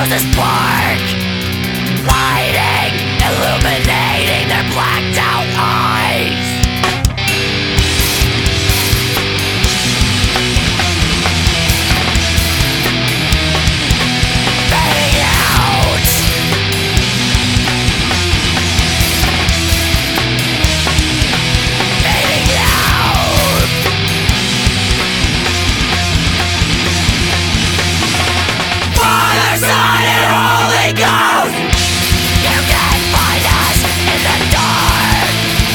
this spark, lighting, illuminating their blacked out eyes. Fading out. Fading out. Father, Son, and Holy Ghost, you can find us in the dark.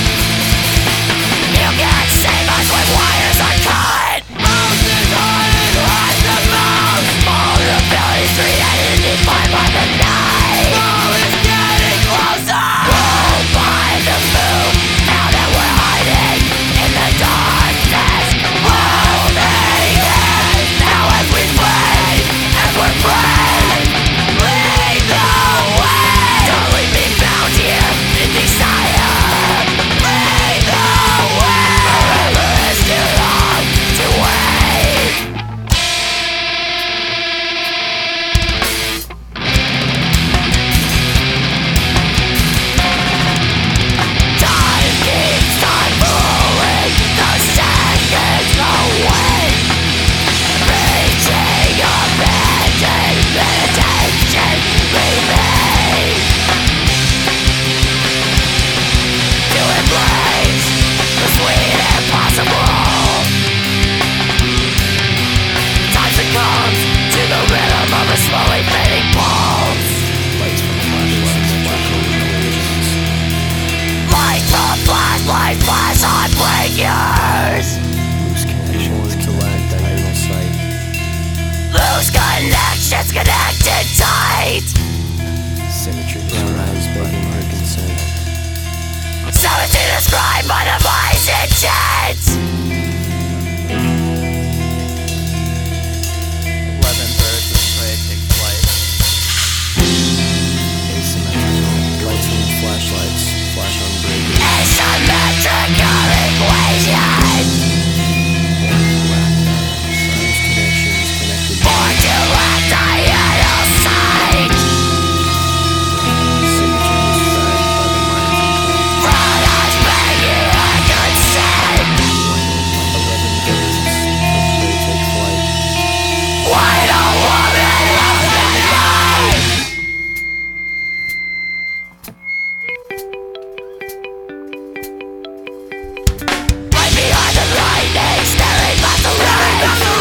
You can save us when wires are cut. Most is hard as the most. Vulnerabilities created and defined by the night. Fall is getting closer. Rolled by the moon. Now that we're hiding in the darkness, holding hands. Now as we play, as we're free, lead the way. Don't leave me bound here in desire. Lead the way. Forever is too long to wait. Time keeps on rolling, the seconds away. Reaching abandoned meditation remain. To embrace the sweet impossible. Time succumbs to the rhythm of a slowly fading pulse. Lights from flashlights flash on figures. Loose connections connected tight. Symmetry describes begging her consent. Certainty described by device intent. 11 birds of prey take flight. Asymmetrical. Lights from flashlights flash on breakers. Asymmetrical equation. Loose connections connected. Born to lack diurnal sight. Signature described by the mind control. Brothers begging her consent. 11 birds of prey take flight. White old woman of the night. Right behind the lightning, staring back the light.